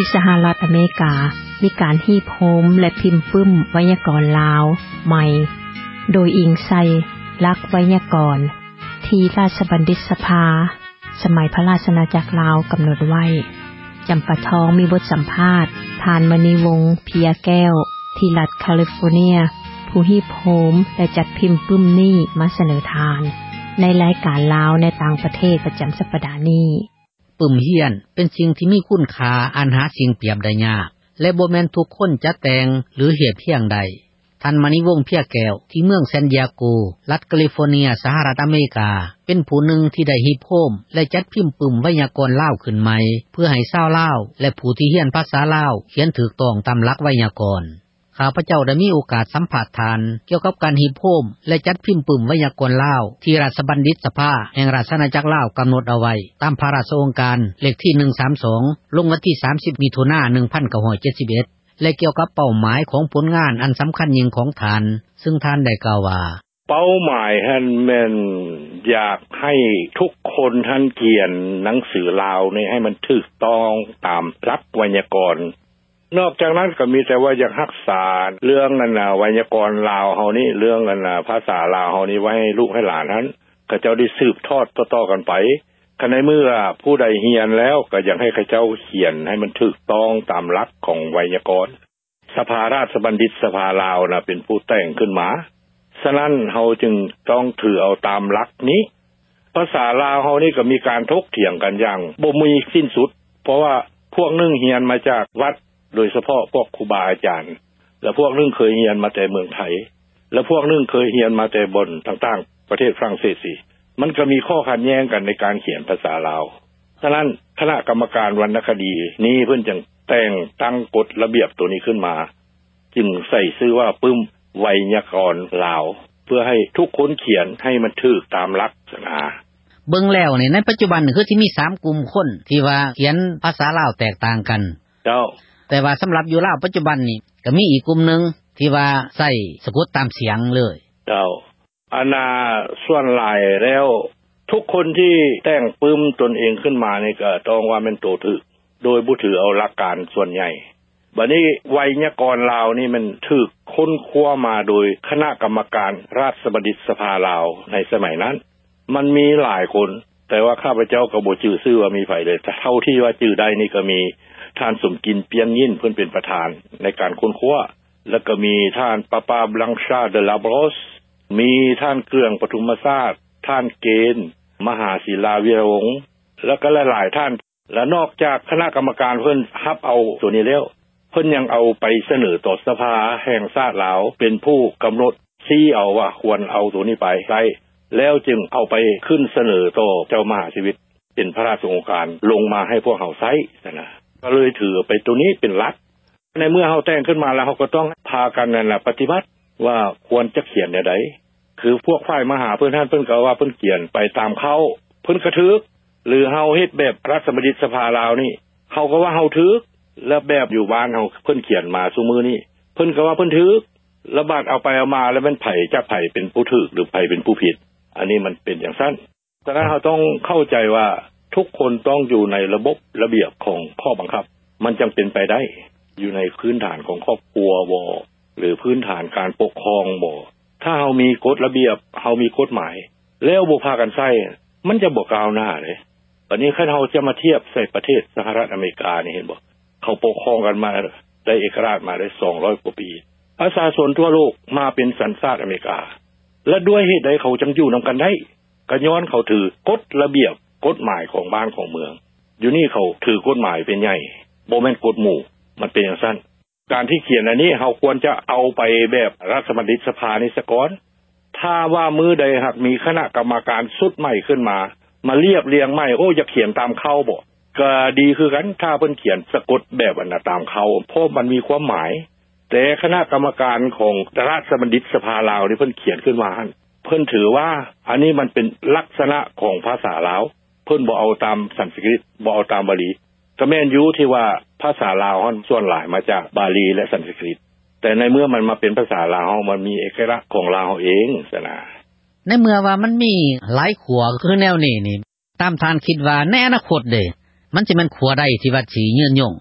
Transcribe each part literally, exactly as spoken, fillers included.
สหรัฐอเมริกามีการฮีบโฮมและพิมพ์ปึ้มไวยากรณ์ลาวใหม่โดยอิงใส่หลักไวยากรณ์ที่ราชบัณฑิตสภาสมัยพระราชอาณาจักรลาวกำหนดไว้จำปาทองมีบทสัมภาษณ์ทานมณีวงศ์เพียแก้วที่รัฐแคลิฟอร์เนียผู้ฮีบโฮมและจัดพิมพ์ปึ้มนี้มาเสนอทานในรายการลาวในต่างประเทศประจำสัปดาห์นี้ปึ้มเฮียนเป็นสิ่งที่มีคุณค่าอันหาสิ่งเปรียบได้ยากและบ่แม่นทุกคนจะแต่งหรือเฮ็ดเพียงใดท่านมณีวงศ์เพียแก้วที่เมืองแซนดิเอโกรัฐแคลิฟอร์เนียสหรัฐอเมริกาเป็นผู้หนึ่งที่ได้ฮีบโฮมและจัดพิมพ์ปึ้มไวยากรณ์ลาวขึ้นใหม่เพื่อให้ชาวลาวและผู้ที่เรียนภาษาลาวเขียนถูกต้องตามหลักไวยากรณ์ข้าพเจ้าได้มีโอกาสสัมภาษณ์ทานเกี่ยวกับการฮีบโฮมและจัดพิมพ์ปึ้มไวยากรณ์ลาวที่ราชบัณฑิตสภาแห่งราชอาณาจักรลาวกำหนดเอาไว้ตามพระราชโองการเลขที่หนึ่งสามสองลงวันที่สามสิบมิถุนายนหนึ่งพันเก้าร้อยเจ็ดสิบเอ็ดและเกี่ยวกับเป้าหมายของผลงานอันสำคัญยิ่งของท่านซึ่งท่านได้กล่าวว่าเป้าหมายท่านแม่นอยากให้ทุกคนท่านเขียนหนังสือลาวนี่ให้มันถูกต้องตามหลักไวยากรณ์นอกจากนั้นก็มีแต่ว่าอยากรักษาเรื่องนั้นน่ะไวยากรณ์ลาวเฮานี่เรื่องนั้นน่ะภาษาลาวเฮานี่ไว้ให้ลูกให้หลานท่านก็เจ้าได้สืบทอดต่อๆกันไปคันในเมื่อผู้ใดเรียนแล้วก็อยากให้เขาเจ้าเขียนให้มันถูกต้องตามหลักของไวยากรณ์สภาราชบัณฑิตสภาลาวน่ะเป็นผู้แต่งขึ้นมาฉะนั้นเฮาจึงต้องถือเอาตามหลักนี้ภาษาลาวเฮานี่ก็มีการถกเถียงกันอย่างบ่มีสิ้นสุดเพราะว่าพวกนึงเรียนมาจากวัดโดยเฉพาะพวกครูบาอาจารย์และพวกนึงเคยเรียนมาแต่เมืองไทยและพวกนึงเคยเรียนมาแต่บนต่างๆประเทศฝรั่งเศสสิมันก็มีข้อขัดแย้งกันในการเขียนภาษาลาวฉะนั้นคณะกรรมการวรรณคดีนี้เพิ่นจึงแต่งตั้งกฎระเบียบตัวนี้ขึ้นมาจึงใส่ชื่อว่าปึ้มไวยากรณ์ลาวเพื่อให้ทุกคนเขียนให้มันถูกตามลักษณะเบิ่งแล้วนี่ในปัจจุบันนี่คือสิมีสามกลุ่มคนที่ว่าเขียนภาษาลาวแตกต่างกันเจ้าแต่ว่าสำหรับอยู่ลาวปัจจุบันนี่ก็มีอีกกลุ่มนึงที่ว่าใช้สะกดตามเสียงเลยเจ้าอานาส่วนหลายแล้วทุกคนที่แต่งปึ้มตนเองขึ้นมานี่ก็ต้องว่าเป็นโตถูกโดยบ่ถือเอาหลักการส่วนใหญ่บัดนี้ไวยากรณ์ลาวนี่มันถูกค้นคว้ามาโดยคณะกรรมการราชบัณฑิตสภาลาวในสมัยนั้นมันมีหลายคนแต่ว่าข้าพเจ้าก็บ่ชื่อชื่อว่ามีไผเลยแต่เท่าที่ว่าชื่อได้นี่ก็มีท่านสมกินเปียงยินเพิ่นเป็นประธานในการค้นคว้าแล้วก็มีท่านปาปาบลังชาเดลาบรอสมีท่านเกลืองปทุมศาสตร์ท่านเกณฑ์มหาศิลาวีระวงศ์แล้วก็หลายๆท่านและนอกจากคณะกรรมการเพิ่นรับเอาตัวนี้แล้วเพิ่นยังเอาไปเสนอต่อสภาแห่งชาติลาวเป็นผู้กำหนดชี้เอาว่าควรเอาตัวนี้ไปใช้แล้วจึงเอาไปขึ้นเสนอต่อเจ้ามหาชีวิตเป็นพระราชโองการลงมาให้พวกเฮาใช้นะก็เลยถือไปตัวนี้เป็นหลักในเมื่อเฮาแต่งขึ้นมาแล้วเฮาก็ต้องพากันนั่นน่ะปฏิบัติว่าควรจะเขียนแนวใดคือพวกฝ่ายมหาเพิ่นท่านเพิ่นก็ว่าเพิ่นเขียนไปตามเขาเพิ่นก็ถูกหรือเฮาเฮ็ดแบบราชบัณฑิตสภาลาวนี่เฮาก็ว่าเฮาถูกแล้วแบบอยู่บ้านเฮาเพิ่นเขียนมาซุมื้อนี้เพิ่นก็ว่าเพิ่นถูกแล้วบาดเอาไปเอามาแล้วมันไผจะไผเป็นผู้ถูกหรือไผเป็นผู้ผิดอันนี้มันเป็นอย่างซั่นฉะนั้นเฮาต้องเข้าใจว่าทุกคนต้องอยู่ในระบบระเบียบของข้อบังคับมันจังเป็นไปได้อยู่ในพื้นฐานของครอบครัวบ่หรือพื้นฐานการปกครองบ่ถ้าเฮามีกฎระเบียบเฮามีกฎหมายแล้วบ่พากันใช้มันจะบ่ก้าวหน้าเลยอันนี้คันเฮาจะมาเทียบใส่ประเทศสหรัฐอเมริกานี่เห็นบ่เขาปกครองกันมาได้เอกราชมาได้สองร้อยกว่าปีประชาชนทั่วโลกมาเป็นสัญชาติอเมริกาและด้วยเหตุใดเขาจังอยู่นํากันได้ก็ย้อนเขาถือกฎระเบียบกฎหมายของบ้านของเมืองอยู่นี่เขาถือกฎหมายเป็นใหญ่บ่แม่นกฎหมู่มันเป็นอย่างซั่นการที่เขียนอันนี้เฮาควรจะเอาไปแบบราชบัณฑิตสภานี่ซะก่อนถ้าว่ามื้อใดหากมีคณะกรรมการชุดใหม่ขึ้นมามาเรียบเรียงใหม่โอ้จะเขียนตามเขาบ่ก็ดีคือกันถ้าเพิ่นเขียนสะกดแบบอันน่ะตามเขาเพราะมันมีความหมายแต่คณะกรรมการของราชบัณฑิตสภาลาวนี่เพิ่นเขียนขึ้นมาเพิ่นถือว่าอันนี้มันเป็นลักษณะของภาษาลาวเพิ่นบ่เอาตามสันสกฤตบ่เอาตามบาลีก็แม่นอยู่ที่ว่าภาษาลาวมันส่วนหลายมาจากบาลีและสันสกฤตแต่ในเมื่อมันมาเป็นภาษาลาวมันมีเอกลักษณ์ของลาวเองซะนะในเมื่อว่ามันมีหลายขัวคือแนวนี้นี่ตามท่านคิดว่าในอนาคตเด้มันสิแม่นขัวใดที่ว่าสิยืนยงค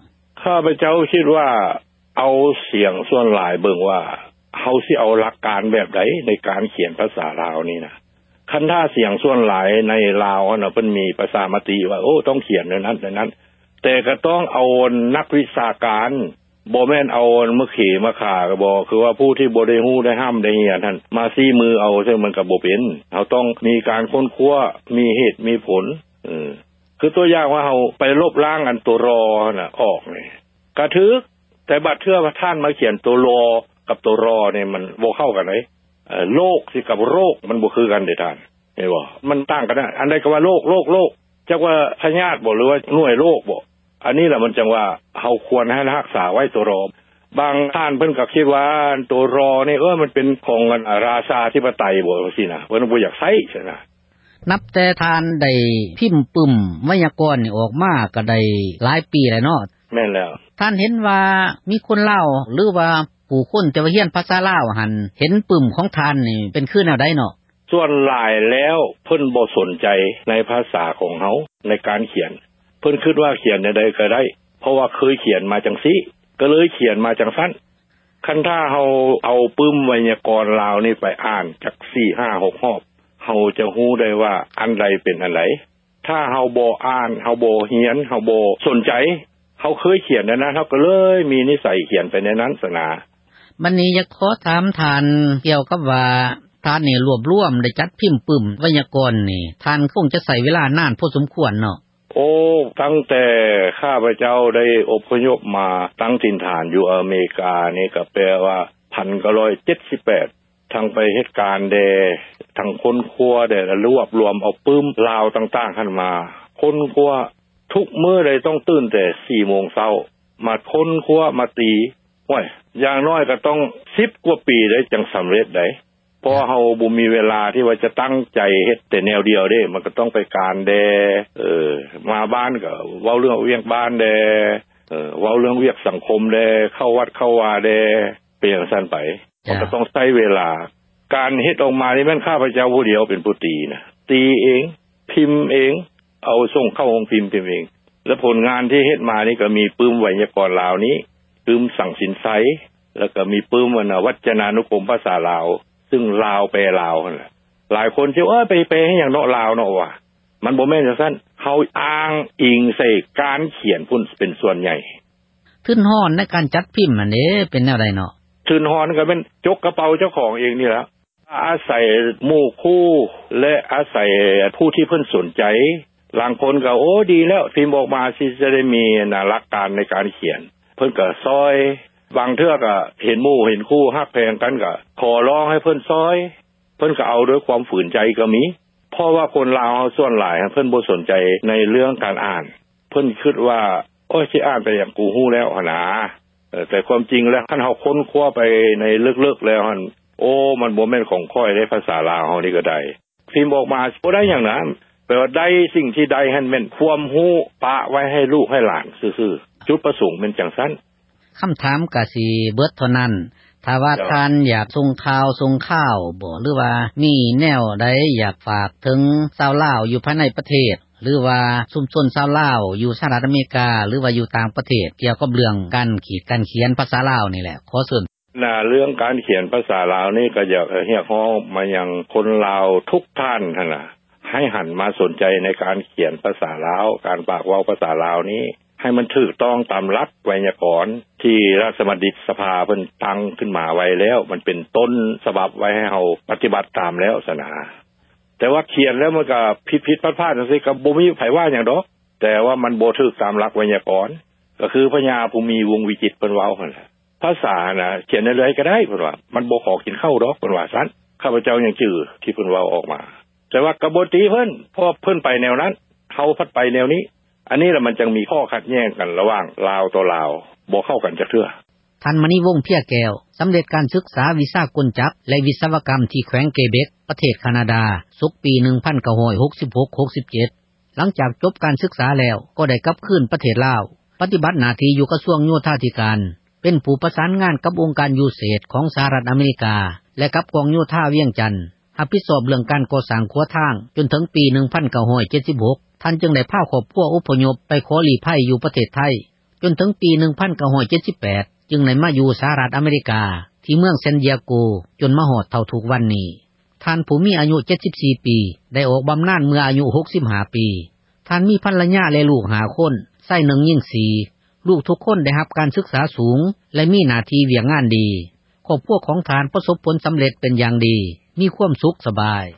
ข้าพเจ้าคิดว่าเอาเสียงส่วนหลายเบิ่งว่าเฮาสิเอาหลักการแบบใดในการเขียนภาษาลาวนี่นะคันถ้าเสียงส่วนหลายในลาวน่ะเพิ่นมีประชามติว่าโอ้ต้องเขียนอย่างนั้นอย่างนั้นแต่ก็ต้องเอานักวิชาการบ่แม่นเอามะเขมะข่าก็บ่คือว่าผู้ที่บ่ได้ฮู้ได้ห้ามได้เฮียนท่านมาซี้มือเอาซึ่งมันก็บ่เป็นเฮาต้องมีการค้นคว้ามีเหตุมีผลเออคือตัวอย่างว่าเฮาไปลบล้างอันตัวรอน่ะออกนี่ก็ถูกแต่บัดเทื่อว่าท่านมาเขียนตัวรอกับตัวรอเนี่ยมันบ่เข้ากันเลยเอ่อโลกสิกับโรคมันบ่คือกันเด้ท่านเห็นบ่มันต่างกันนะอันใดก็ว่าโลกโลกโลกจักว่าพยาธิบ่หรือว่าหน่วยโรคบ่อันนี้แหละมันจังว่าเฮาควรให้รักษาไว้ตัวรอบางท่านเพิ่นก็คิดว่าตัวรอนี่เออมันเป็นของราชาธิปไตยบ่ซี่นะเพิ่นบ่อยากใช้ใช่นะนับแต่ทานได้พิมพ์ปึ้มไวยากรณ์นี่ออกมาก็ได้หลายปีแล้วเนาะแม่นแล้วท่านเห็นว่ามีคนลาวหรือว่าผู้คนจะเรียนภาษาลาวหั่นเห็นปึ้มของท่านนี่เป็นคือแนวใดเนาะส่วนหลายแล้วเพิ่นบ่สนใจในภาษาของเฮาในการเขียนเพิ่นคิดว่าเขียนได้ก็ได้เพราะว่าเคยเขียนมาจังซี่ก็เลยเขียนมาจังซั่นคันถ้าเฮาเอาปึ้มไวยากรณ์ลาวนี่ไปอ่านจัก สี่ ห้า หก รอบเฮาจะฮู้ได้ว่าอันใดเป็นอันใดถ้าเฮาบ่อ่านเฮาบ่เรียนเฮาบ่สนใจเฮาเคยเขียนในนั้นเฮาก็เลยมีนิสัยเขียนไปในนั้นซะนะบัดนี้อยากขอถามท่านเกี่ยวกับว่าท่านนี่รวบรวมได้จัดพิมพ์ปึ้มไวยากรณ์นี่ท่านคงจะใช้เวลานานพอสมควรเนาะโอ้ตั้งแต่ข้าพเจ้าได้อพยพมาตั้งถิ่นฐานอยู่อเมริกานี่ก็แปลว่าหนึ่งพันเก้าร้อยเจ็ดสิบแปดทั้งไปเหตุการณ์แดทั้งค้นคว้าได้รวบรวมเอาปึ้มลาวต่างๆขึ้นมาค้นคว้าทุกมื้อใดต้องตื่นแต่ สี่ โมงเช้ามาค้นคว้ามาตีโอ้ยอย่างน้อยก็ต้องสิบกว่าปีได้จังสำเร็จได้เพราะเฮาบ่มีเวลาที่ว่าจะตั้งใจเฮ็ดแต่แนวเดียวเด้มันก็ต้องไปการแดเออมาบ้านก็เว้าเรื่องเวียงบ้านแดเออเว้าเรื่องเวียกสังคมแดเข้าวัดเข้าวาแดเป็นจังซั่นไปมันก็ต้องใช้เวลาการเฮ็ดออกมานี่แม่นข้าพเจ้าผู้เดียวเป็นผู้ตีนะตีเองพิมพ์เองเอาส่งเข้าโรงพิมพ์พิมพ์เองแล้วผลงานที่เฮ็ดมานี่ก็มีปึ้มไวยากรณ์ลาวนี้ปึ้มสังสินไสแล้วก็มีปึ้มวรรณวัจนานุกรมภาษาลาวซึ่งลาวแปลลาวนั่นแหละหลายคนสิเอ้ยไปแปลให้หยังเนาะลาวเนาะว่ามันบ่แม่นจังซั่นเฮาอ้างอิงใส่การเขียนพุ่นเป็นส่วนใหญ่ทุนฮ้อนในการจัดพิมพ์อันนี้เป็นแนวใดเนาะทุนฮ้อนก็เป็นจกกระเป๋าเจ้าของเองนี่แหละอาศัยหมู่คู่และอาศัยผู้ที่เพิ่นสนใจบางคนก็โอ้ดีแล้วพิมพ์ออกมาสิจะได้มีน่ะหลักการในการเขียนเพิ่นก็ซอยบางเทื่อก็เห็นหมู่เห็นคู่ฮักแพงกันก็ขอร้องให้เพิ่นซอยเพิ่นก็เอาด้วยความฝืนใจก็มีเพราะว่าคนลาวเฮาส่วนหลายเพิ่นบ่สนใจในเรื่องการอ่านเพิ่นคิดว่าโอ้ยสิอ่านไปอย่างกูฮู้แล้วหั่นน่ะแต่ความจริงแล้วคันเฮาค้นคว้าไปในลึกๆแล้วหั่นโอ้มันบ่แม่นของค่อยในภาษาลาวเฮานี่ก็ได้พิมพ์ออกมาบ่ได้หยังนั้นแปลว่าได้สิ่งที่ใดให้แม่นความรู้ปะไว้ให้ลูกให้หลานซื่อๆจุดประสงค์เป็นจังซั่นคำถามก็สิเบิดเท่านั้นถ้าว่าท่านอยากส่งข่าวส่งข่าวบ่หรือว่ามีแนวใดอยากฝากถึงชาวลาวอยู่ภายในประเทศหรือว่าชุมชนชาวลาวอยู่สหรัฐอเมริกาหรือว่าอยู่ต่างประเทศเกี่ยวกับเรื่องการขีดการเขียนภาษาลาวนี่แหละขอเชิญน่ะเรื่องการเขียนภาษาลาวนี่ก็อยากเรียกร้องมายังคนลาวทุกท่านหั่นน่ะให้หันมาสนใจในการเขียนภาษาลาวการปากเว้าภาษาลาวนี้ให้มันถูกต้องตามหลักไวยากรณ์ที่ราชบัณฑิตสภาเพิ่นตั้งขึ้นมาไว้แล้วมันเป็นต้นฉบับไว้ให้เฮาปฏิบัติตามแล้วซะนะแต่ว่าเขียนแล้วมันก็ผิดๆพลาดๆจังซี่ก็บ่มีไผว่าหยังดอกแต่ว่ามันบ่ถูกตามหลักไวยากรณ์ก็คือพญาภูมิวงศ์วิจิตรเพิ่นเว้าหั่นแหละภาษาน่ะเขียนได้เลยก็ได้เพิ่นว่ามันบ่ขอกินข้าวดอกเพิ่นว่าซั่นข้าพเจ้ายังชื่อที่เพิ่นเว้าออกมาแต่ว่ากระบวนตีเพิ่นเพราะเพิ่นไปแนวนั้นเฮาพัดไปแนวนี้อันนี้แหละมันจึงมีข้อขัดแย้งกันระหว่างลาวต่อลาวบ่เข้ากันจักเทื่อท่านมณีวงศ์เพียแก้วสำเร็จการศึกษาวิชากลจักรและวิศวกรรมที่แขวงเกเบกประเทศแคนาดาสุกปี หนึ่งพันเก้าร้อยหกสิบหก หกสิบเจ็ด หลังจากจบการศึกษาแล้วก็ได้กลับคืนประเทศลาวปฏิบัติหน้าที่อยู่กระทรวงโยธาธิการเป็นผู้ประสานงานกับองค์การยูเซดของสหรัฐอเมริกาและกับกองโยธาเวียงจันทน์รับผิดชอบเรื่องการก่อสร้างขัวทางจนถึงปี หนึ่งพันเก้าร้อยเจ็ดสิบหกท่านจึงได้พาครอบครัวอพยพไปขอลี้ภัยอยู่ประเทศไทยจนถึงปีหนึ่งพันเก้าร้อยเจ็ดสิบแปดจึงได้มาอยู่สหรัฐอเมริกาที่เมืองซานดิเอโกจนมาฮอดเท่าทุกวันนี้ท่านผู้มีอายุเจ็ดสิบสี่ปีได้ออกบำนาญเมื่ออายุหกสิบห้าปีท่านมีภรรยาและลูกห้าคนชายหนึ่งหญิงสี่ลูกทุกคนได้รับการศึกษาสูงและมีหน้าที่เวียกงานดีครอบครัวของท่านประสบผลสำเร็จเป็นอย่างดีมีความสุขสบาย